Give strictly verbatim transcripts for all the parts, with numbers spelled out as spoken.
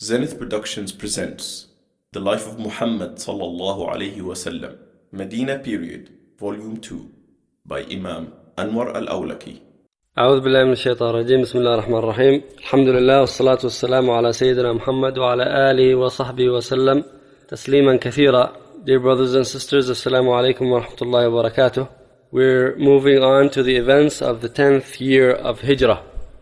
Zenith Productions presents The Life of Muhammad sallallahu alayhi wasallam, Medina Period, Volume two, by Imam Anwar al-Awlaki. أعوذ بالله من الشيطان الرجيم. بسم الله الرحمن الرحيم. الحمد لله والصلاة والسلام على سيدنا محمد وعلى آله وصحبه وسلم تسليما كثيرا. Dear brothers and sisters, Assalamu alaikum wa rahmatullahi wa barakatuh. We're moving on to the events of the tenth year of Hijrah.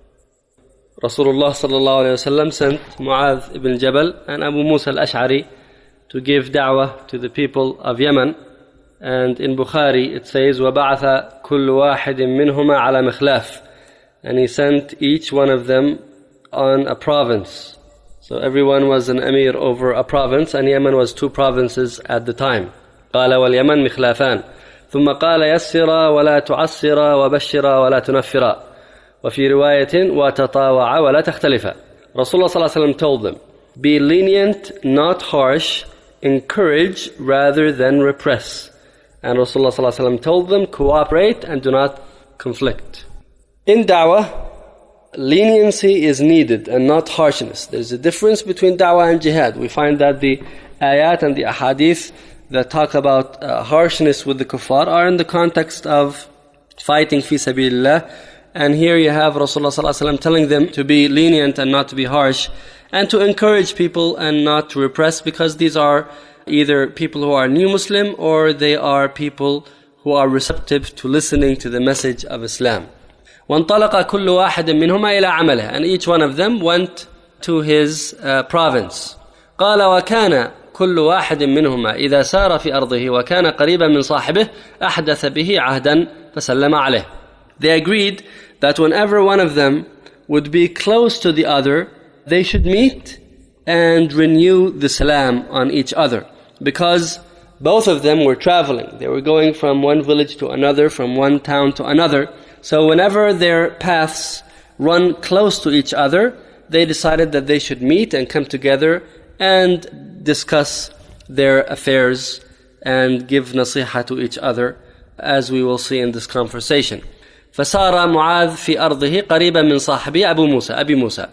Rasulullah sallallahu alayhi wa sallam sent Mu'adh ibn Jabal and Abu Musa al-Ash'ari to give da'wah to the people of Yemen. And in Bukhari it says, وَبَعَثَ كُلُّ وَاحِدٍ مِّنْهُمَا عَلَى مِخْلَافٍ. And he sent each one of them on a province. So everyone was an emir over a province, and Yemen was two provinces at the time. قَالَ وَالْيَمَنْ مِخْلَافَانِ ثُمَّ قَالَ يَسِّرَا وَلَا تُعَسِّرَا وَبَشِّرَا وَلَا تُنَفِّرَا وَفِي رِوَايَةٍ وَتَطَاوَعَ وَلَا تَخْتَلِفَا. Rasulullah sallallahu alaihi wasallam told them, be lenient, not harsh, encourage rather than repress. And Rasulullah sallallahu alaihi wasallam told them, cooperate and do not conflict. In da'wah, leniency is needed and not harshness. There's a difference between da'wah and jihad. We find that the ayat and the ahadith that talk about uh, harshness with the kuffar are in the context of fighting fi sabilillah. And here you have Rasulullah sallallahu alaihi wasallam telling them to be lenient and not to be harsh, and to encourage people and not to repress, because these are either people who are new Muslim or they are people who are receptive to listening to the message of Islam. وَانْطَلَقَ كُلُّ وَاحِدٍ مِّنْهُمَا إِلَىٰ عَمَلِهِ. And each one of them went to his uh, province. قَالَ وَكَانَ كُلُّ وَاحِدٍ مِّنْهُمَا إِذَا سَارَ فِي أَرْضِهِ وَكَانَ قَرِيبًا مِّن صَاحِبِهِ أَحْدَثَ بِهِ عَهْدًا فَسَلَّمَ عَلَيْهِ. They agreed that whenever one of them would be close to the other, they should meet and renew the salam on each other, because both of them were traveling. They were going from one village to another, from one town to another. So whenever their paths run close to each other, they decided that they should meet and come together and discuss their affairs and give nasiha to each other, as we will see in this conversation. فَسَارَ مُعَاذ فِي أَرْضِهِ قَرِيبًا مِّن صَاحِبِهِ أَبُو مُوسَى أبي موسى.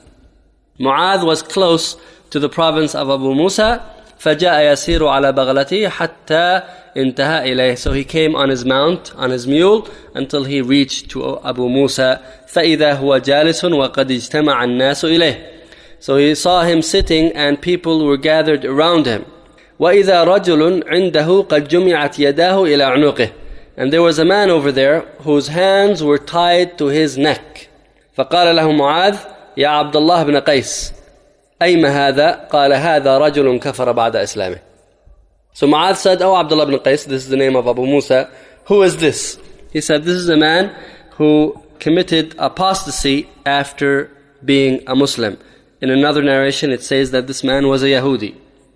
Mu'adh was close to the province of Abu Musa. فَجَاءَ يَسِيرُ عَلَى بَغْلَتِهِ حَتَّى انتهى إليه. So he came on his mount, on his mule, until he reached to Abu Musa. فَإِذَا هُوَ جَالِسٌ وَقَدْ اجْتَمَعَ النَّاسُ إِلَيْهِ. So he saw him sitting and people were gathered around him. وَإِذَا رَجُلٌ عِنْدَهُ قَدْ جُمِعَتْ يَدَاهُ إِلَى عُنُقِهِ. And there was a man over there whose hands were tied to his neck. فقال له معاذ يا عبد الله بن قيس أيما هذا؟ قال هذا رجل كفر بعد إسلامه. So Mu'adh said, oh Abdullah ibn Qais, this is the name of Abu Musa, who is this? He said, this is a man who committed apostasy after being a Muslim. In another narration it says that this man was a Yahudi.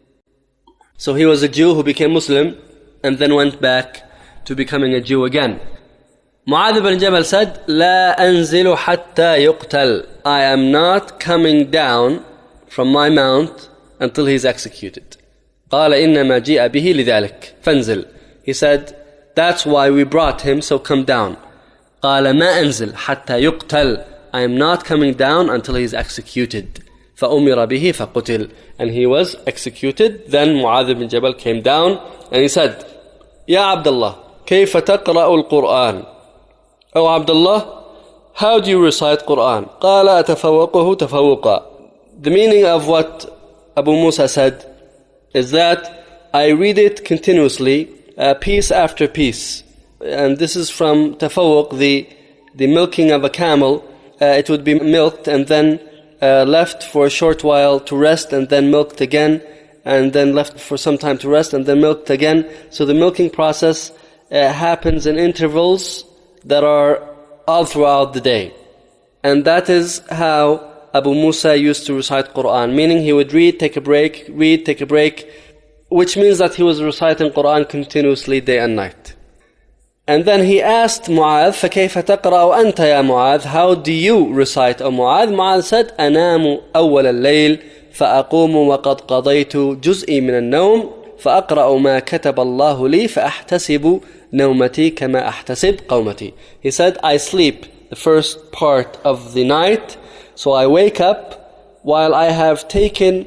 So he was a Jew who became Muslim and then went back to becoming a Jew again. Mu'adh ibn Jabal said, لا أنزل حتى يقتل. I am not coming down from my mount until he is executed. قال إنما جيء به لذلك فانزل. He said, that's why we brought him, so come down. قال ما أنزل حتى يقتل. I am not coming down until he is executed. فأمر به فقتل. And he was executed. Then Mu'adh ibn Jabal came down and he said, يا عبد الله كيف تقرأ القرآن؟ Oh Abdullah, how do you recite Quran? قال أتفوقه تفوقا. The meaning of what Abu Musa said is that I read it continuously, uh, piece after piece. And this is from tafawuq, the, the milking of a camel. Uh, it would be milked and then uh, left for a short while to rest, and then milked again, and then left for some time to rest, and then milked again. So the milking process uh, happens in intervals that are all throughout the day. And that is how Abu Musa used to recite Quran, meaning he would read, take a break, read, take a break, which means that he was reciting Quran continuously day and night. And then he asked Mu'adh, فَكَيْفَ تَقْرَأُ أَنْتَ يَا مُعَاذ? How do you recite, O Mu'adh? Mu'adh said, أَنَامُ أَوَّلَ اللَّيْلِ فَأَقُومُ وَقَدْ قَضَيْتُ جُزْئِي مِنَ النَّوْمِ فَأَقْرَأُ مَا كَتَبَ اللَّهُ لِي فَأَحْتَسِبُ نَوْمَتِي كَمَا أَحْتَسِبْ قَوْمَتِي. He said, I sleep the first part of the night, so I wake up while I have taken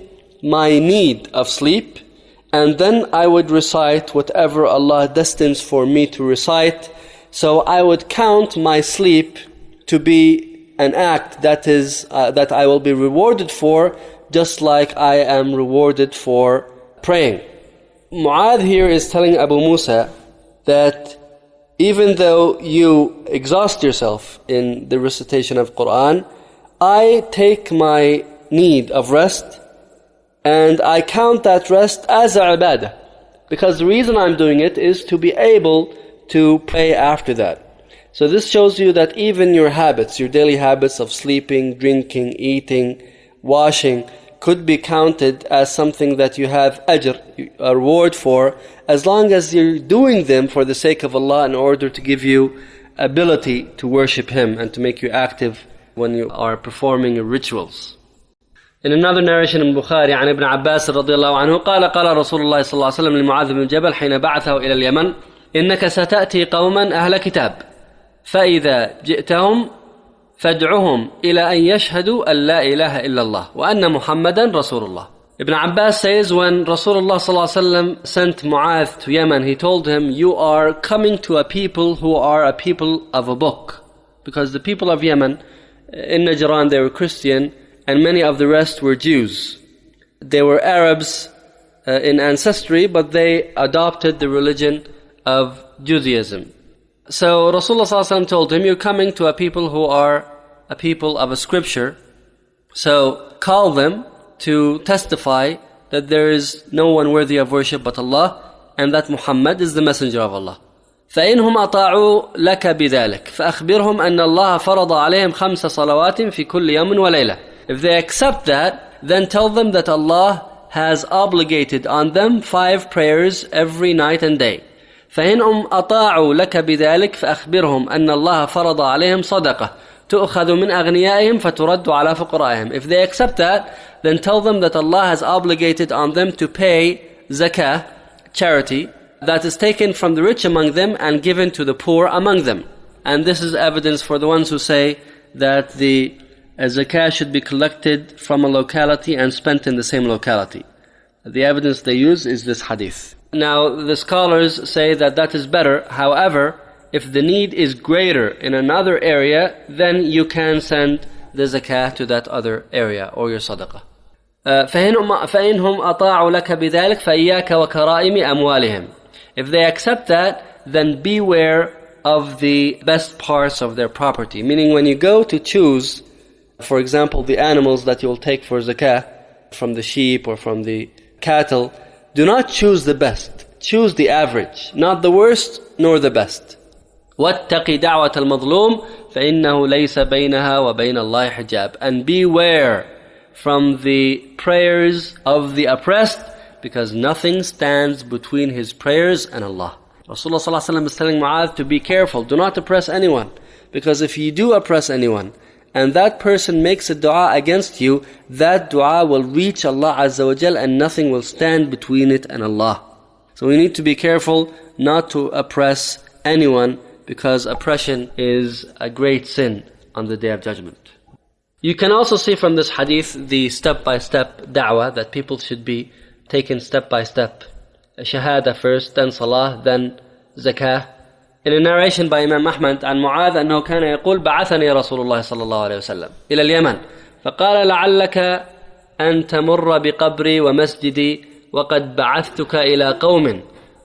my need of sleep, and then I would recite whatever Allah destines for me to recite. So I would count my sleep to be an act that is uh, that I will be rewarded for, just like I am rewarded for praying. Mu'adh here is telling Abu Musa that even though you exhaust yourself in the recitation of Quran, I take my need of rest and I count that rest as a ibadah. Because the reason I'm doing it is to be able to pray after that. So this shows you that even your habits, your daily habits of sleeping, drinking, eating, washing, could be counted as something that you have ajr, a reward for, as long as you're doing them for the sake of Allah in order to give you ability to worship Him and to make you active when you are performing your rituals. In another narration in Bukhari, عن ابن عباس رضي الله عنه قال قال رسول الله صلى الله عليه وسلم لمعاذ بن جبل حين بعثه إلى اليمن إنك ستأتي قوما أهل كتاب فإذا جئتهم فادعهم إلى أن يشهدوا أن لا إله إلا الله وأن محمدا رسول الله. Ibn Abbas says when Rasulullah صلى الله عليه وسلم sent Mu'adh to Yemen, he told him, you are coming to a people who are a people of a book. Because the people of Yemen, in Najran, they were Christian, and many of the rest were Jews. They were Arabs uh, in ancestry, but they adopted the religion of Judaism. So Rasulullah sallallahu alaihi wasallam told him, you're coming to a people who are a people of a scripture, so call them to testify that there is no one worthy of worship but Allah, and that Muhammad is the messenger of Allah. فإنهم أطاعوا لك بذلك فأخبرهم أن الله فرض عليهم خمس صلوات في كل يوم وليلة. If they accept that, then tell them that Allah has obligated on them five prayers every night and day. فإنهم أطاعوا لك بذلك فأخبرهم أن الله فرض عليهم صدقة تؤخذ من أغنيائهم فترد على فقرائهم. If they accept that, then tell them that Allah has obligated on them to pay zakah, charity, that is taken from the rich among them and given to the poor among them. And this is evidence for the ones who say that the zakah should be collected from a locality and spent in the same locality. The evidence they use is this hadith. Now, the scholars say that that is better. However, if the need is greater in another area, then you can send the zakah to that other area or your sadaqah. فإنهم أطاعوا لك بذلك فإياك وكرائم أموالهم. If they accept that, then beware of the best parts of their property. Meaning when you go to choose, for example, the animals that you will take for zakah, from the sheep or from the cattle, do not choose the best. Choose the average, not the worst nor the best. وَاتَّقِ دَعْوَةَ الْمَظْلُومِ فَإِنَّهُ لَيْسَ بَيْنَهَا وَبَيْنَ اللَّهِ حِجَابٌ. And beware from the prayers of the oppressed, because nothing stands between his prayers and Allah. Rasulullah sallallahu alaihi wasallam is telling Mu'adh to be careful, do not oppress anyone, because if you do oppress anyone, and that person makes a dua against you, that dua will reach Allah Azza wa Jal and nothing will stand between it and Allah. So we need to be careful not to oppress anyone, because oppression is a great sin on the Day of Judgment. You can also see from this hadith the step-by-step da'wah, that people should be taken step-by-step. Shahada first, then salah, then zakah. In a narration by Imam Ahmad عن معاذ أنه كان يقول بعثني رسول الله صلى الله عليه وسلم إلى اليمن فقال لعلك أن تمر بقبري ومسجدي وقد بعثتك إلى قوم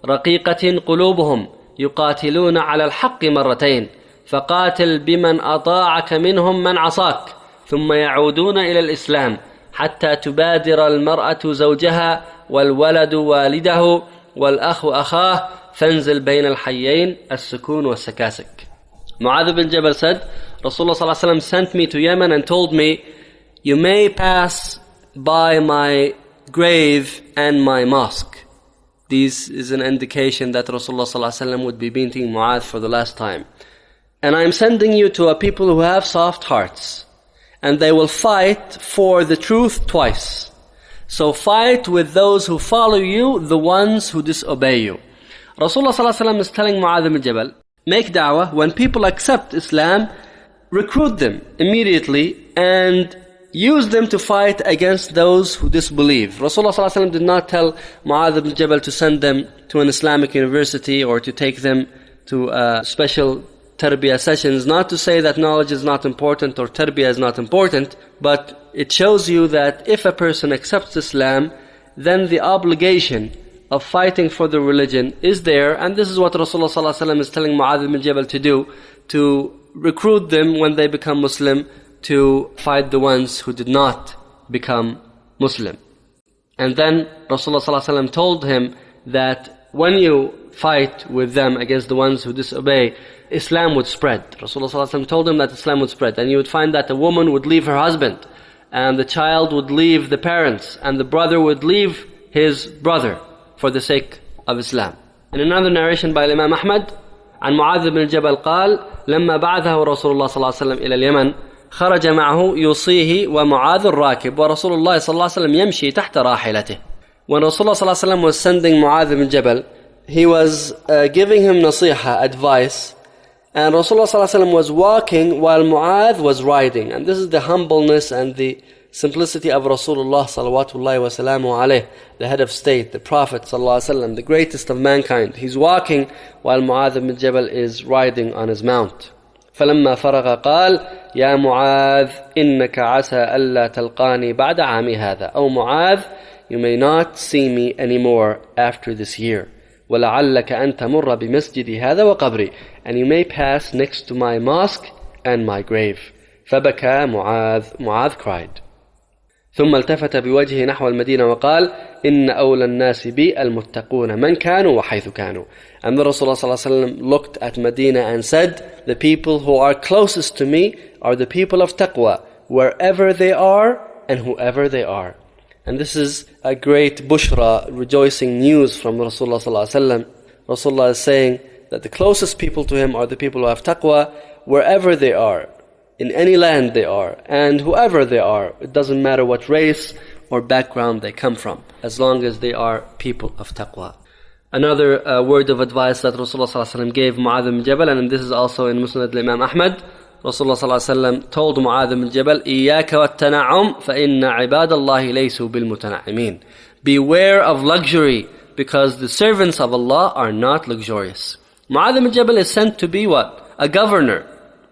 رقيقة قلوبهم يقاتلون على الحق مرتين فقاتل بمن أطاعك منهم من عصاك ثم يعودون إلى الإسلام حتى تبادر المرأة زوجها والولد والده والأخ أخاه فانزل بين الحيين السكون والسكاسك. Mu'adh ibn Jabal said, Rasulullah sallallahu alaihi wasallam sent me to Yemen and told me, you may pass by my grave and my mosque. This is an indication that Rasulullah sallallahu alaihi wasallam would be meeting Mu'adh for the last time. And I am sending you to a people who have soft hearts, and they will fight for the truth twice. So fight with those who follow you, the ones who disobey you. Rasulullah sallallahu alaihi wasallam is telling Mu'adh ibn Jabal, make da'wah. When people accept Islam, recruit them immediately and use them to fight against those who disbelieve. Rasulullah sallallahu alaihi wasallam did not tell Mu'adh ibn Jabal to send them to an Islamic university or to take them to uh, special tarbiyah sessions. Not to say that knowledge is not important or tarbiyah is not important, but it shows you that if a person accepts Islam, then the obligation of fighting for the religion is there, and this is what Rasulullah sallallahu alaihi wasallam is telling Mu'adh ibn Jabal to do, to recruit them when they become Muslim, to fight the ones who did not become Muslim. And then Rasulullah sallallahu alaihi wasallam told him that when you fight with them against the ones who disobey, Islam would spread. Rasulullah sallallahu alaihi wasallam told him that Islam would spread, and you would find that a woman would leave her husband, and the child would leave the parents, and the brother would leave his brother for the sake of Islam. In another narration by Imam Ahmad, عن معاذ بن الجبل قال لما بعثه رسول الله صلى الله عليه وسلم إلى اليمن خرج معه يوصيه ومعاذ الراكب ورسول الله صلى الله عليه وسلم يمشي تحت راحلته. When Rasulullah صلى الله عليه وسلم was sending Mu'adh ibn Jabal, he was uh, giving him nasiha, advice, and Rasulullah صلى الله عليه وسلم was walking while Mu'adh was riding. And this is the humbleness and the simplicity of Rasulullah salawatullahi wa salamu alayh, the head of state, the Prophet sallallahu alaihi wasallam, the greatest of mankind. He's walking while Mu'adh ibn Jabal is riding on his mount. فلما فرغ قال يا معاذ إنك عسى ألا تلقاني بعد عامي هذا. Oh Mu'adh, you may not see me anymore after this year. ولعلك أن تمر بمسجدي هذا وقبري. And you may pass next to my mosque and my grave. فبكى معاذ. Mu'adh cried. ثم التفت بوجهه نحو المدينة وقال إن أولى الناس بي المتقون من كانوا وحيث كانوا. And the Rasulullah صلى الله عليه وسلم looked at Medina and said, the people who are closest to me are the people of taqwa, wherever they are and whoever they are. And this is a great bushra, rejoicing news from Rasulullah صلى الله عليه وسلم. Rasulullah is saying that the closest people to him are the people who have taqwa, wherever they are, in any land they are, and whoever they are. It doesn't matter what race or background they come from, as long as they are people of taqwa. Another uh, word of advice that Rasulullah sallallahu alaihi wasallam gave Mu'adh ibn Jabal, and this is also in Musnad al-Imam Ahmad, Rasulullah sallallahu alaihi wasallam told Mu'adh ibn Jabal, إِيَّاكَ وَالتَّنَعُمْ فَإِنَّ عِبَادَ اللَّهِ لَيْسُوا بِالْمُتَنَعِمِينَ. Beware of luxury, because the servants of Allah are not luxurious. Mu'adh ibn Jabal is sent to be what? A governor.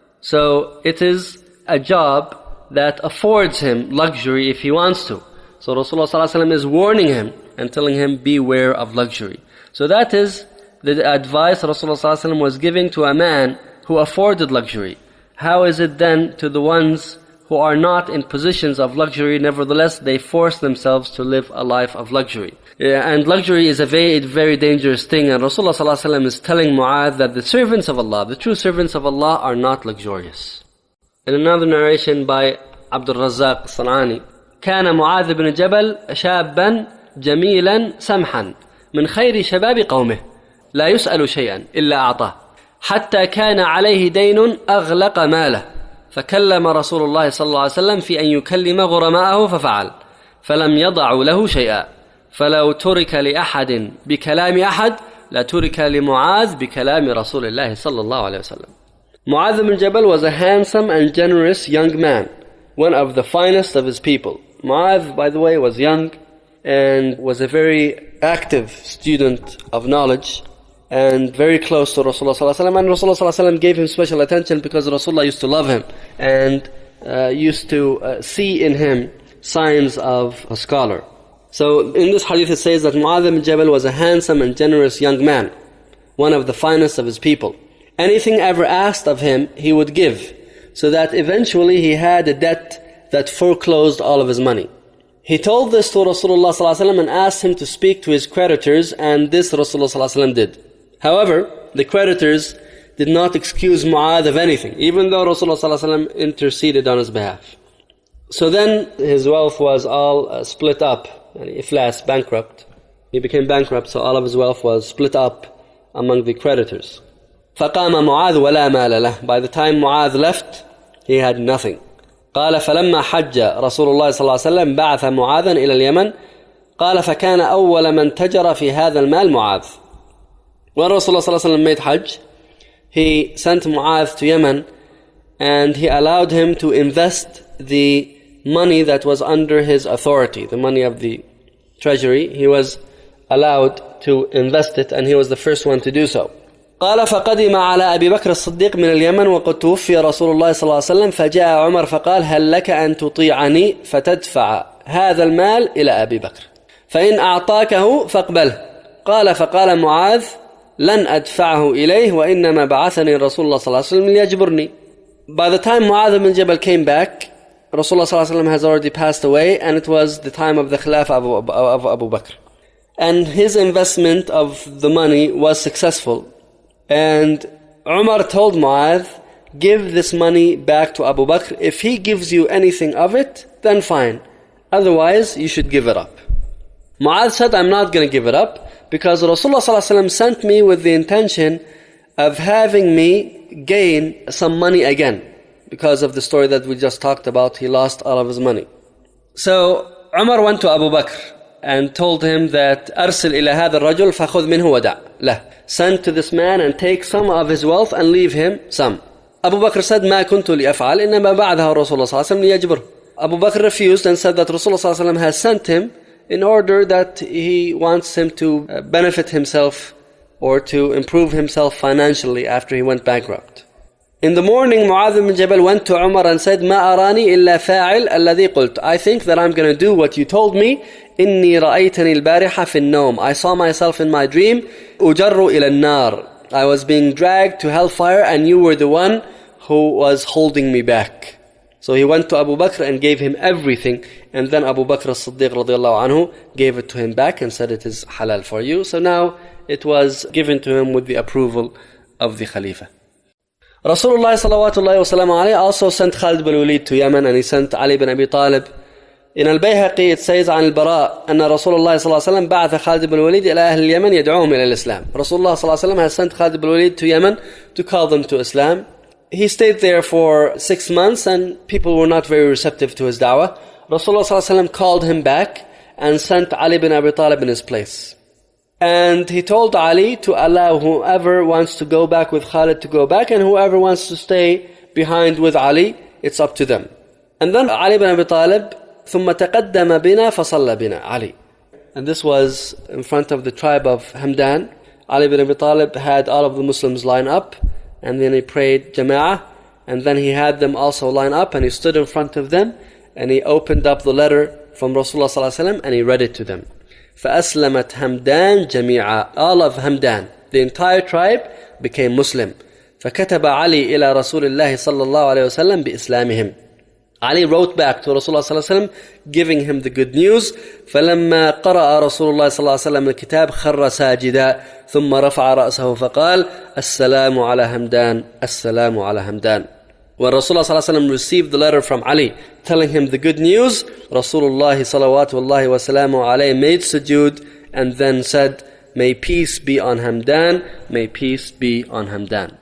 So it is a job that affords him luxury if he wants to. So Rasulullah sallallahu alaihi wasallam is warning him and telling him, beware of luxury. So that is the advice Rasulullah sallallahu alaihi wasallam was giving to a man who afforded luxury. How is it then to the ones who are not in positions of luxury, nevertheless they force themselves to live a life of luxury? Yeah, and luxury is a very, very dangerous thing, and Rasulullah sallallahu alaihi wasallam is telling Mu'adh that the servants of Allah, the true servants of Allah, are not luxurious. In another narration by Abdul Razzaq San'ani, كان معاذ بن جبل شابا جميلا سمحا من خير شباب قومه لا يسأل شيئا إلا أعطاه حتى كان عليه دين أغلق ماله فكلم رسول الله صلى الله عليه وسلم في أن يكلم غرماءه ففعل فلم يضعوا له شيئا فلو ترك لأحد بكلام أحد لترك لمعاذ بكلام رسول الله صلى الله عليه وسلم. Mu'adh ibn Jabal was a handsome and generous young man, one of the finest of his people. Mu'adh, by the way, was young and was a very active student of knowledge and very close to Rasulullah sallallahu alaihi wasallam. And Rasulullah sallallahu alaihi wasallam gave him special attention because Rasulullah used to love him and uh, used to uh, see in him signs of a scholar. So in this hadith it says that Mu'adh ibn Jabal was a handsome and generous young man, one of the finest of his people. Anything ever asked of him, he would give, so that eventually he had a debt that foreclosed all of his money. He told this to Rasulullah sallallahu alaihi wasallam and asked him to speak to his creditors, and this Rasulullah sallallahu alaihi wasallam did. However, the creditors did not excuse Mu'adh of anything, even though Rasulullah sallallahu alaihi wasallam interceded on his behalf. So then his wealth was all uh, split up, iflas, bankrupt. He became bankrupt, so all of his wealth was split up among the creditors. فَقَامَ مُعَاذ وَلَا مَالَ لَهُ. By the time Mu'adh left, he had nothing. قال فلما حج رسول الله صلى الله عليه وسلم بعث معاذا إلى اليمن قال فكان أول من تجر في هذا المال معاذ. When Rasulullah صلى الله عليه وسلم made Hajj, he sent Mu'adh to Yemen and he allowed him to invest the money that was under his authority, the money of the treasury. He was allowed to invest it, and he was the first one to do so. قال فقدم على أبي بكر الصديق من اليمن وقد توفي رسول الله صلى الله عليه وسلم فجاء عمر فقال هل لك أن تطيعني فتدفع هذا المال إلى أبي بكر فإن أعطاكه فاقبله. قال فقال معاذ لن أدفعه إليه وإنما بعثني رسول الله صلى الله عليه وسلم ليجبرني. By the time Mu'adh ibn Jabal came back, Rasulullah صلى الله عليه وسلم has already passed away, and it was the time of the Khilafah of, of Abu Bakr. And his investment of the money was successful. And Umar told Mu'adh, give this money back to Abu Bakr. If he gives you anything of it, then fine. Otherwise, you should give it up. Mu'adh said, I'm not going to give it up, because Rasulullah ﷺ sent me with the intention of having me gain some money again. Because of the story that we just talked about, he lost all of his money. So Umar went to Abu Bakr and told him that أرسل إلى هذا الرجل فخذ منه ودع له. Send to this man and take some of his wealth and leave him some. Abu Bakr said ما كنت لأفعل إنما بعثه الرسول صلى الله عليه وسلم ليجبره. Abu Bakr refused and said that Rasulullah صلى الله عليه وسلم has sent him in order that he wants him to benefit himself or to improve himself financially after he went bankrupt. In the morning, Mu'adh ibn Jabal went to Umar and said, ما أراني إلا فاعل الذي قلت. I think that I'm going to do what you told me. إني رأيتني البارحة في النوم. I saw myself in my dream. أجر إلى النار. I was being dragged to hellfire and you were the one who was holding me back. So he went to Abu Bakr and gave him everything, and then Abu Bakr as-Siddiq radiallahu anhu gave it to him back and said it is halal for you. So now it was given to him with the approval of the Khalifa. Rasulullah salawatullahi wa sallam alayhi also sent Khalid bin Walid to Yemen, and he sent Ali bin Abi Talib. In Al-Bayhaqi it says عن البراء أن رسول الله صلى الله عليه وسلم بعث خالد بن الوليد إلى أهل اليمن يدعوهم إلى الإسلام. Rasulullah صلى الله عليه وسلم has sent Khalid bin Walid to Yemen to call them to Islam. He stayed there for six months and people were not very receptive to his da'wah. Rasulullah صلى الله عليه وسلم called him back and sent Ali bin Abi Talib in his place. And he told Ali to allow whoever wants to go back with Khalid to go back, and whoever wants to stay behind with Ali, it's up to them. And then Ali bin Abi Talib ثم تقدم بنا فصلى بنا Ali. And this was in front of the tribe of Hamdan. Ali bin Abi Talib had all of the Muslims line up, and then he prayed Jama'ah, and then he had them also line up, and he stood in front of them, and he opened up the letter from Rasulullah صلى الله عليه وسلم, and he read it to them. فأسلمت همدان جميعا. All of Hamdan, the entire tribe, became Muslim. فكتب علي إلى رسول الله صلى الله عليه وسلم بإسلامهم. Ali wrote back to Rasulullah صلى الله عليه وسلم giving him the good news. فلما قرأ رسول الله صلى الله عليه وسلم الكتاب خر ساجدا ثم رفع رأسه فقال السلام على همدان السلام على همدان. When Rasulullah صلى الله عليه وسلم received the letter from Ali telling him the good news, Rasulullah salawatullahi wa salamu alayhi made sujood and then said, may peace be on Hamdan, may peace be on Hamdan.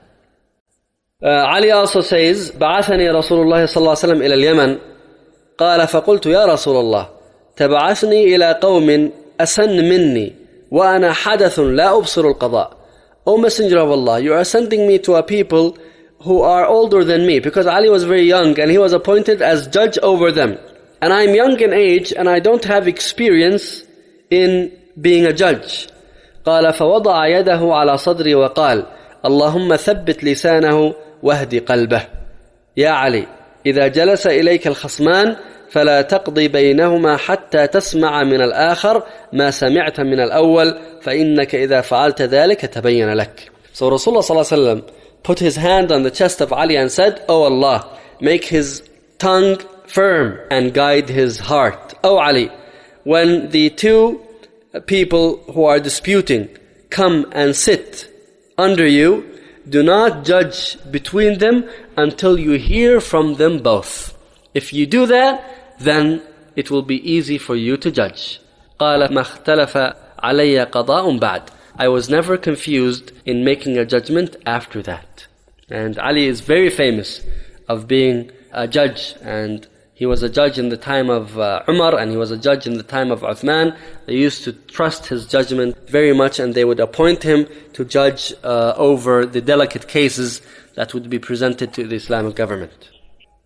Uh, Ali also says, بعثني رسول الله صلى الله عليه وسلم إلى اليمن قال فقلت يا رسول الله تبعثني إلى قوم أسن مني وأنا حدث لا أبصر القضاء. O Messenger of Allah, you are sending me to a people who are older than me, because Ali was very young and he was appointed as judge over them. And I'm young in age and I don't have experience in being a judge. قال فوضع يده على صدري وقال اللهم ثبت لسانه واهدي قلبه. يا علي إذا جلس إليك الخصمان فلا تقضي بينهما حتى تسمع من الآخر ما سمعت من الأول فإنك إذا فعلت ذلك تبين لك. So Rasulullah صلى الله عليه وسلم put his hand on the chest of Ali and said, O Allah, make his tongue firm and guide his heart. O Ali, when the two people who are disputing come and sit under you, do not judge between them until you hear from them both. If you do that, then it will be easy for you to judge. قال ما اختلف علي قضاء بعد. I was never confused in making a judgment after that. And Ali is very famous of being a judge, and he was a judge in the time of uh, Umar, and he was a judge in the time of Uthman. They used to trust his judgment very much, and they would appoint him to judge uh, over the delicate cases that would be presented to the Islamic government.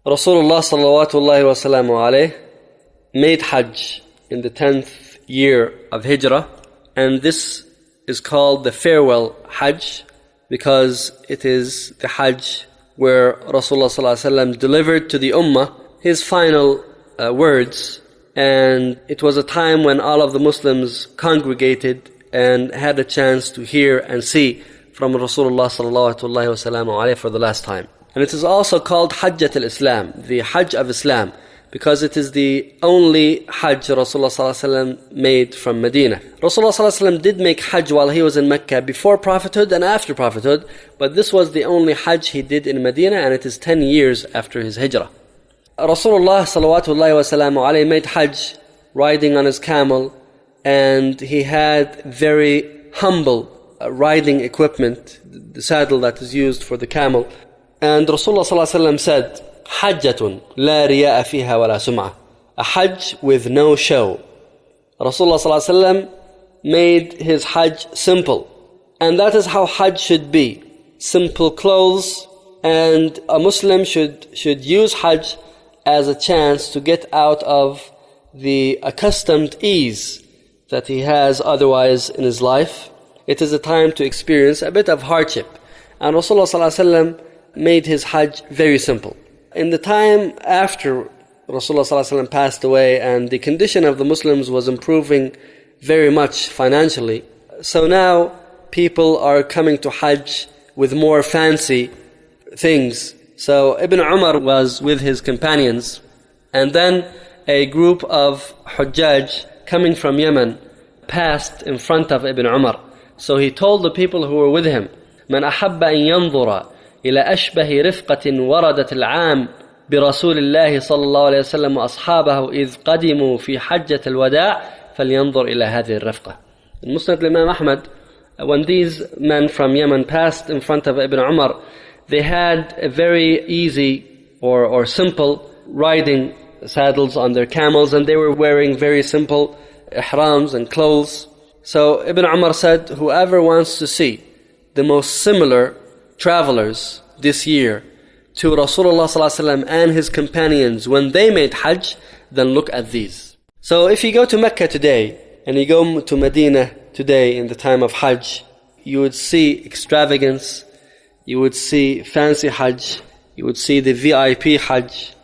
Rasulullah sallallahu wa sallam alayhi made Hajj in the tenth year of Hijrah, and this is called the farewell Hajj because it is the Hajj where Rasulullah sallallahu alaihi wasallam delivered to the Ummah his final uh, words, and it was a time when all of the Muslims congregated and had a chance to hear and see from Rasulullah sallallahu alaihi wasallam for the last time. And it is also called Hajjat al-Islam, the Hajj of Islam, because it is the only Hajj Rasulullah sallallahu alaihi wasallam made from Medina. Rasulullah sallallahu alaihi wasallam did make Hajj while he was in Mecca before prophethood and after prophethood, but this was the only Hajj he did in Medina, and it is ten years after his Hijrah. Rasulullah sallallahu alaihi wasallam made Hajj riding on his camel, and he had very humble uh, riding equipment, the saddle that is used for the camel. And Rasulullah sallallahu alaihi wasallam said, Hajjatun la riya'a fiha wa la sum'ah. A Hajj with no show. Rasulullah sallallahu alaihi wasallam made his Hajj simple. And that is how Hajj should be. Simple clothes, and a Muslim should, should use Hajj as a chance to get out of the accustomed ease that he has otherwise in his life. It is a time to experience a bit of hardship. And Rasulullah sallallahu alaihi wasallam made his Hajj very simple. In the time after Rasulullah sallallahu alaihi wasallam passed away and the condition of the Muslims was improving very much financially, so now people are coming to Hajj with more fancy things. So Ibn Umar was with his companions, and then a group of Hujjaj coming from Yemen passed in front of Ibn Umar. So he told the people who were with him, من أحب أن ينظر إلى أشبه رفقة وردت العام برسول الله صلى الله عليه وسلم وأصحابه إذ قدموا في حجة الوداع فلينظر إلى هذه الرفقة. In Musnad Imam Ahmad, when these men from Yemen passed in front of Ibn Umar, they had a very easy or, or simple riding saddles on their camels, and they were wearing very simple ihrams and clothes. So Ibn Umar said, whoever wants to see the most similar travelers this year to Rasulullah sallallahu alaihi wasallam and his companions when they made Hajj, then look at these. So if you go to Mecca today and you go to Medina today in the time of Hajj, you would see extravagance, you would see fancy Hajj, you would see the V I P Hajj,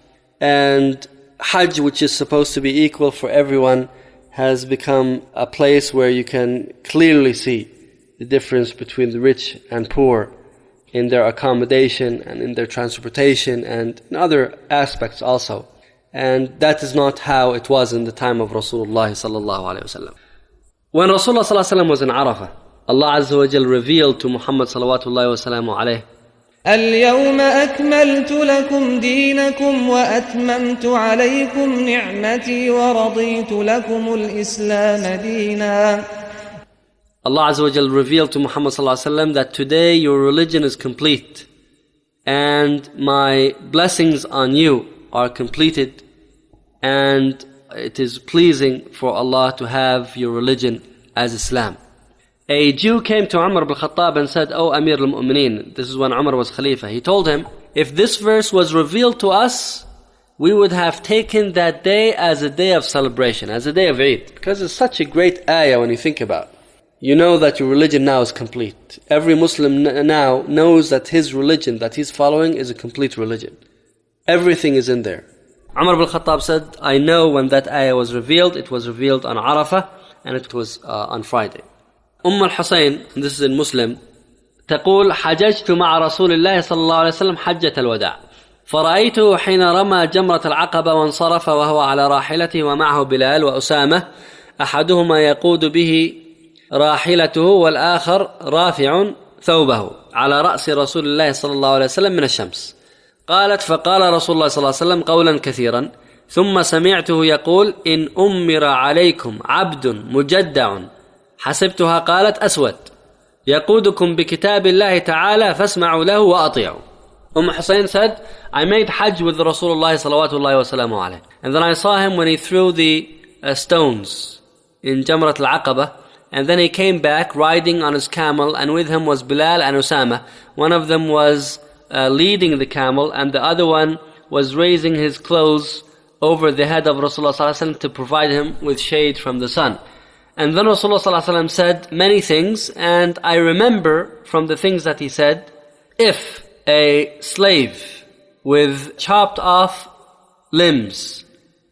and Hajj, which is supposed to be equal for everyone, has become a place where you can clearly see the difference between the rich and poor in their accommodation and in their transportation and in other aspects also. And that is not how it was in the time of Rasulullah sallallahu alaihi wasallam. When Rasulullah sallallahu alaihi wasallam was in Arafah, Allah Azza wa Jal revealed to Muhammad salawatullahi wa salamu alayhi, اليوم أكملت لكم دينكم وأتممت عليكم نعمتي ورضيت لكم الإسلام دينا. Allah Azza wa Jal revealed to Muhammad sallallahu alaihi wasallam that today your religion is complete and my blessings on you are completed, and it is pleasing for Allah to have your religion as Islam. A Jew came to Umar ibn Khattab and said, "O Amir al-Mu'mineen," this is when Umar was Khalifa, he told him, if this verse was revealed to us, we would have taken that day as a day of celebration, as a day of Eid, because it's such a great ayah when you think about it. You know that your religion now is complete. Every Muslim now knows that his religion that he's following is a complete religion. Everything is in there. Umar ibn Khattab said, I know when that ayah was revealed, it was revealed on Arafah, and it was uh, on Friday. Umm al-Husayn, and this is in Muslim, تقول حججت مع رسول الله صلى الله عليه وسلم حجة الوداع فرأيته حين رمى جمرة العقبة وانصرف وهو على راحلته ومعه بلال وأسامة أحدهما يقود به راحلته والآخر رافع ثوبه على رأس رسول الله صلى الله عليه وسلم من الشمس. قالت فقال رسول الله صلى الله عليه وسلم قولا كثيرا ثم سمعته يقول إن أمر عليكم عبد مجدع حسبتها قالت أسود يقودكم بكتاب الله تعالى فاسمعوا له وأطيعوا. Umm Hussein said, I made Hajj with Rasulullah salawatullahi wa salamu alayhi, and then I saw him when he threw the uh, stones in Jamrat al-Aqaba, and then he came back riding on his camel, and with him was Bilal and Usama. One of them was uh, leading the camel, and the other one was raising his clothes over the head of Rasulullah sallallahu alaihi wasallam to provide him with shade from the sun. And then Rasulullah sallallahu alaihi wasallam said many things, and I remember from the things that he said, if a slave with chopped off limbs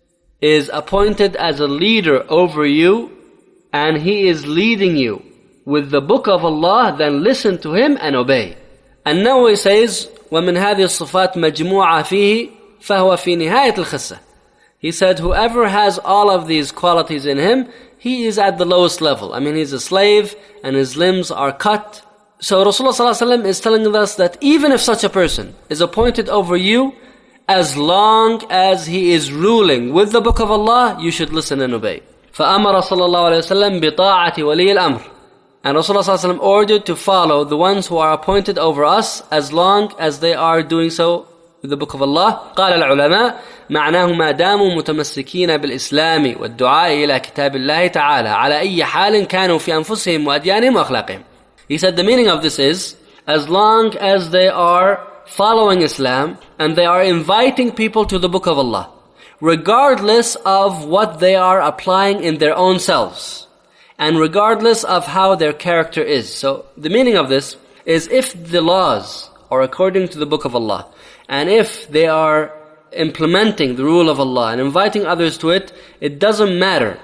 is appointed as a leader over you, and he is leading you with the book of Allah, then listen to him and obey. And now he says, وَمِنْ هَذِهِ الصِّفَاتِ مَجْمُوعَةً فِيهِ فَهُوَ فِي نِهَايَةِ الْخِسَّةِ. He said, whoever has all of these qualities in him, he is at the lowest level. I mean, he's a slave and his limbs are cut. So Rasulullah sallallahu alaihi wasallam is telling us that even if such a person is appointed over you, as long as he is ruling with the book of Allah, you should listen and obey. فَأَمَرَ صلى الله عليه وسلم بِطَاعَةِ وَلِيِ الْأَمْرِ. And Rasulullah sallallahu alaihi wasallam ordered to follow the ones who are appointed over us as long as they are doing so with the book of Allah. قال العلماء معناه ما داموا متمسكين بالإسلام والدعاء إلى كتاب الله تعالى على أي حال كانوا في أنفسهم وأديانهم وأخلاقهم. He said the meaning of this is, as long as they are following Islam and they are inviting people to the book of Allah, regardless of what they are applying in their own selves, and regardless of how their character is. So the meaning of this is, if the laws are according to the book of Allah, and if they are implementing the rule of Allah and inviting others to it, it doesn't matter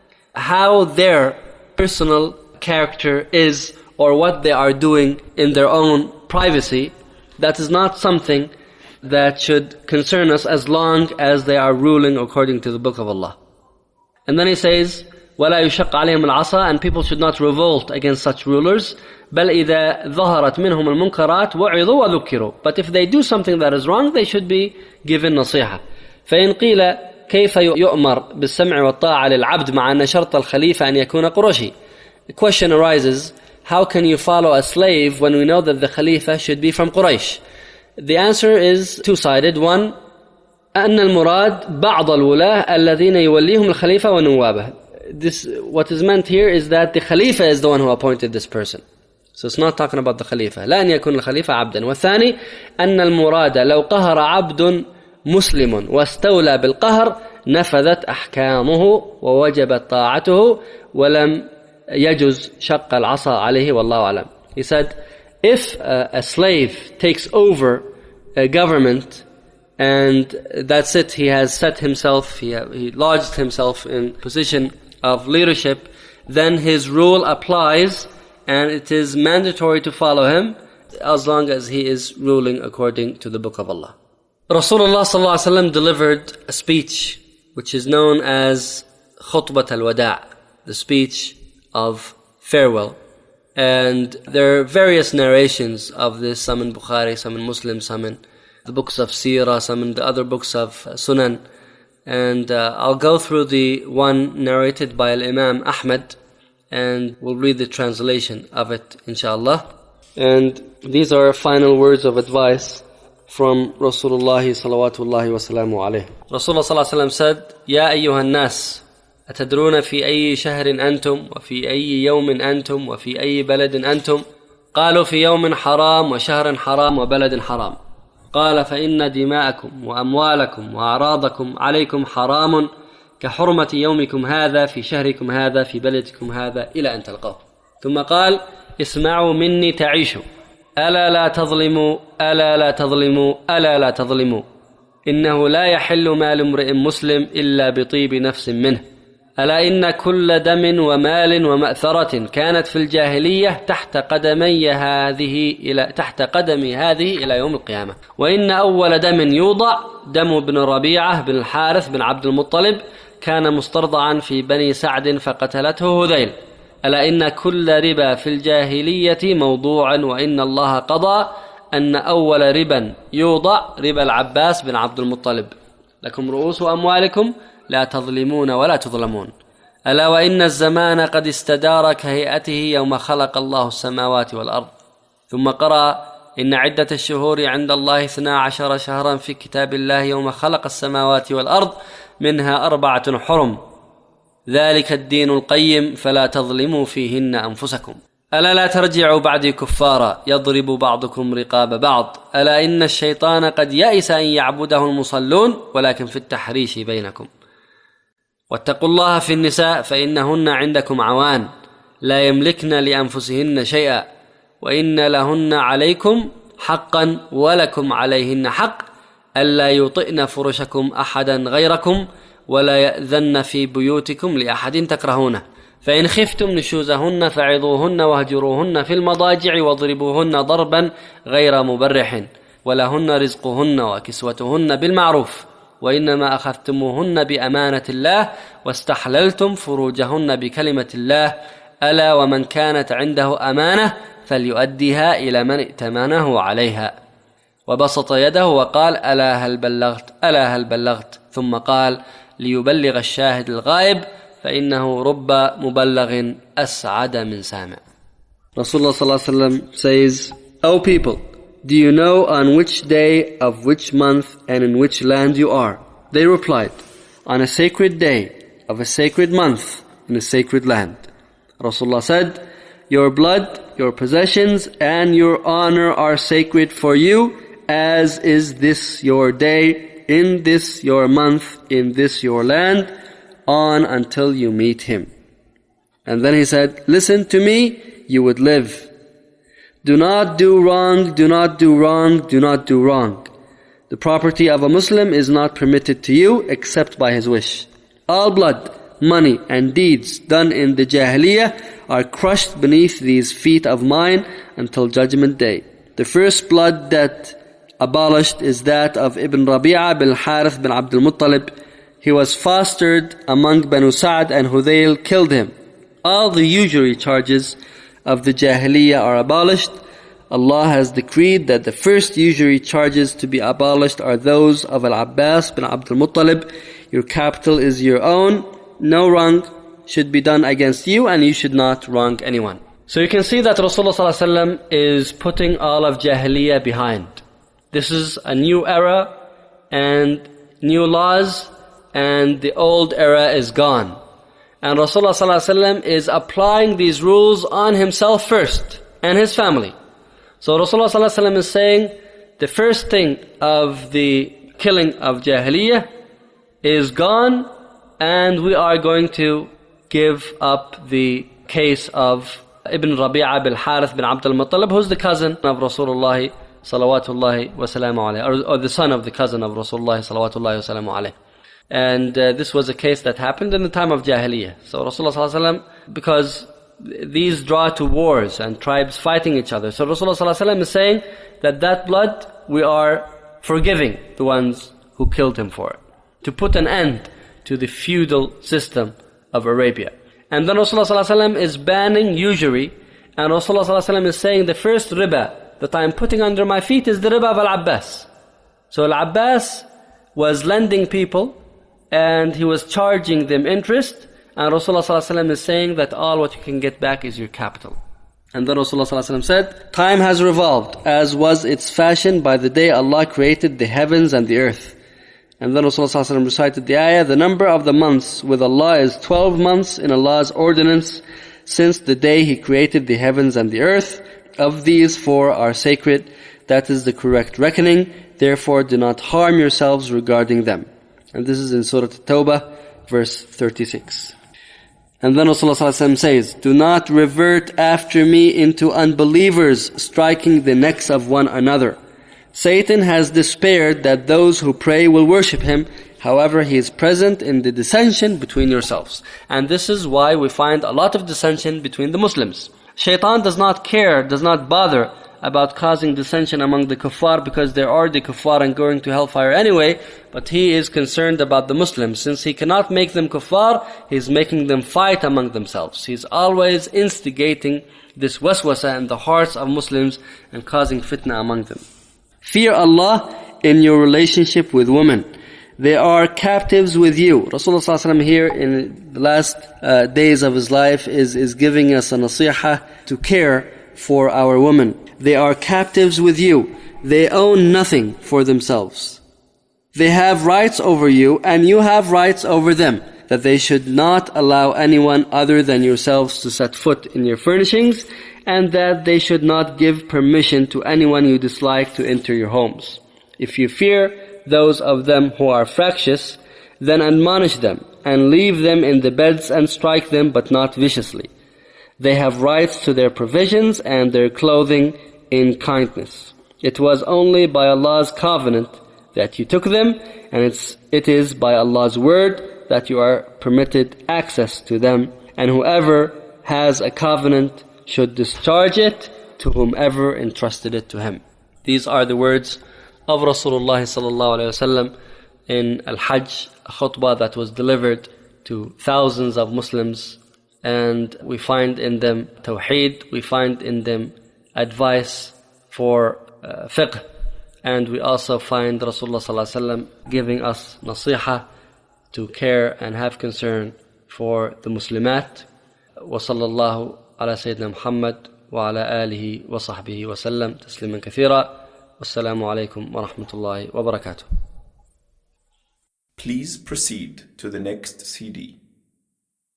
how their personal character is or what they are doing in their own privacy. That is not something that should concern us as long as they are ruling according to the book of Allah. And then he says, وَلَا يُشَقَّ عَلَيْهِمُ الْعَصَى, and people should not revolt against such rulers. بَلْ إِذَا ظَهَرَتْ مِنْهُمُ الْمُنْكَرَاتِ وَعِظُوا وَذُكِّرُوا. But if they do something that is wrong, they should be given نصيحة. فإن قيل كيف يؤمر بالسمع والطاعة للعبد مع أن شرط الخليفة أن يكون قرشي. The question arises, how can you follow a slave when we know that the Khalifa should be from Quraysh? The answer is two-sided. One, أن المراد بعض الولاة الذين يوليهم الخليفة ونوابه. This, what is meant here is that the Khalifa is the one who appointed this person. So it's not talking about the Khalifa. لا أن يكون الخليفة عبدا. والثاني أن المراد لو قهر عبد مسلم واستولى بالقهر نفذت أحكامه ووجبت طاعته ولم يجوز شق العصا عليه والله أعلم. He said, if uh, a slave takes over a government and that's it, he has set himself, he, he lodged himself in position of leadership, then his rule applies and it is mandatory to follow him as long as he is ruling according to the book of Allah. Rasulullah sallallahu alaihi wasallam delivered a speech which is known as Khutbat al-Wada', the speech of farewell. And there are various narrations of this, some in Bukhari, some in Muslim, some in the books of Seerah, some in the other books of Sunan. And uh, I'll go through the one narrated by Imam Ahmad and we'll read the translation of it, inshallah. And these are final words of advice from Rasulullah salawatullahi wa salamu alayhi. Rasulullah sallallahu alayhi wa sallam said, يا أيها الناس أتدرون في أي شهر أنتم وفي أي يوم أنتم وفي أي بلد أنتم؟ قالوا في يوم حرام وشهر حرام وبلد حرام. قال فإن دماءكم وأموالكم وأعراضكم عليكم حرام كحرمة يومكم هذا في شهركم هذا في بلدكم هذا إلى أن تلقوه. ثم قال اسمعوا مني تعيشوا ألا لا تظلموا ألا لا تظلموا ألا لا تظلموا إنه لا يحل مال امرئ مسلم إلا بطيب نفس منه ألا إن كل دم ومال ومأثرة كانت في الجاهلية تحت قدمي هذه إلى تحت قدمي هذه إلى يوم القيامة وإن أول دم يوضع دم بن ربيعة بن الحارث بن عبد المطلب كان مسترضعا في بني سعد فقتلته هذيل ألا إن كل ربا في الجاهلية موضوع وإن الله قضى أن أول ربا يوضع ربا العباس بن عبد المطلب لكم رؤوس أموالكم لا تظلمون ولا تظلمون ألا وإن الزمان قد استدار كهيئته يوم خلق الله السماوات والأرض ثم قرأ إن عدة الشهور عند الله اثنا عشر شهرا في كتاب الله يوم خلق السماوات والأرض منها أربعة حرم ذلك الدين القيم فلا تظلموا فيهن أنفسكم ألا لا ترجعوا بعدي كفارا يضرب بعضكم رقاب بعض ألا إن الشيطان قد يئس أن يعبده المصلون ولكن في التحريش بينكم واتقوا الله في النساء فإنهن عندكم عوان لا يملكن لأنفسهن شيئا وإن لهن عليكم حقا ولكم عليهن حق ألا يطئن فرشكم أحدا غيركم ولا يأذن في بيوتكم لأحد تكرهونه فإن خفتم نشوزهن فعظوهن واهجروهن في المضاجع واضربوهن ضربا غير مبرح ولهن رزقهن وكسوتهن بالمعروف وإنما أخذتموهن بأمانة الله واستحللتم فروجهن بكلمة الله ألا ومن كانت عنده أمانة فليؤديها إلى من ائتمنه عليها وبسط يده وقال ألا هل بلغت ألا هل بلغت ثم قال ليبلغ الشاهد الغائب فإنه رب مبلغ أسعد من سامع. Rasulullah sallallahu alaihi wasallam says, O people, do you know on which day of which month and in which land you are? They replied, on a sacred day of a sacred month in a sacred land. Rasulullah said, your blood, your possessions and your honor are sacred for you, as is this your day, in this your month, in this your land, on until you meet him. And then he said, listen to me, you would live. Do not do wrong, do not do wrong, do not do wrong. The property of a Muslim is not permitted to you except by his wish. All blood, money and deeds done in the Jahiliyyah are crushed beneath these feet of mine until Judgment Day. The first blood that abolished is that of Ibn Rabi'ah bin Harith bin Abdul Muttalib. He was fostered among Banu Sa'd and Hudayl killed him. All the usury charges of the Jahiliyyah are abolished. Allah has decreed that the first usury charges to be abolished are those of Al-Abbas bin Abdul Muttalib. Your capital is your own. No wrong should be done against you and you should not wrong anyone. So you can see that Rasulullah ﷺ is putting all of Jahiliyyah behind. This is a new era and new laws, and the old era is gone. And Rasulullah ﷺ is applying these rules on himself first and his family. So Rasulullah ﷺ is saying the first thing of the killing of Jahiliyyah is gone, and we are going to give up the case of Ibn Rabi'ah bin Harith bin Abdul Muttalib, who's the cousin of Rasulullah salawatullahi wa salamu alayhi, or, or the son of the cousin of Rasulullah salawatullahi wa salamu alayhi. And uh, this was a case that happened in the time of Jahiliyyah. So Rasulullah ﷺ, because these draw to wars and tribes fighting each other, so Rasulullah ﷺ is saying that that blood we are forgiving the ones who killed him for it, to put an end to the feudal system of Arabia. And then Rasulullah ﷺ is banning usury, and Rasulullah ﷺ is saying the first riba that I am putting under my feet is the riba of Al-Abbas. So Al-Abbas was lending people and he was charging them interest, and Rasulullah ﷺ is saying that all what you can get back is your capital. And then Rasulullah ﷺ said, time has revolved as was its fashion by the day Allah created the heavens and the earth. And then Rasulullah ﷺ recited the ayah, the number of the months with Allah is twelve months in Allah's ordinance since the day He created the heavens and the earth. Of these four are sacred. That is the correct reckoning. Therefore do not harm yourselves regarding them. And this is in Surah At-Tawbah, verse thirty-six. And then Rasulullah ﷺ says, do not revert after me into unbelievers, striking the necks of one another. Satan has despaired that those who pray will worship him. However, he is present in the dissension between yourselves. And this is why we find a lot of dissension between the Muslims. Shaitan does not care, does not bother about causing dissension among the kuffar, because they're already kuffar and going to hellfire anyway. But he is concerned about the Muslims. Since he cannot make them kuffar, he's making them fight among themselves. He's always instigating this waswasa in the hearts of Muslims and causing fitna among them. Fear Allah in your relationship with women. They are captives with you. Rasulullah ﷺ here in the last uh, days of his life is, is giving us a nasiha to care for our women. They are captives with you. They own nothing for themselves. They have rights over you and you have rights over them. that they should not allow anyone other than yourselves to set foot in your furnishings, and that they should not give permission to anyone you dislike to enter your homes. If you fear those of them who are fractious, then admonish them, and leave them in the beds and strike them, but not viciously. They have rights to their provisions and their clothing in kindness. It was only by Allah's covenant that you took them, and it's, it is by Allah's word that you are permitted access to them, and whoever has a covenant should discharge it to whomever entrusted it to him. These are the words of Rasulullah sallallahu alaihi wasallam in Al-Hajj, a khutbah that was delivered to thousands of Muslims, and we find in them tawheed, we find in them advice for uh, fiqh, and we also find Rasulullah sallallahu alaihi wasallam giving us nasiha to care and have concern for the Muslimat. Wa sallallahu ala Sayyidina Muhammad wa ala alihi wa sahbihi wa sallam tasliman kathira. Wassalamu alaikum wa rahmatullahi wa barakatuh. Please proceed to the next C D.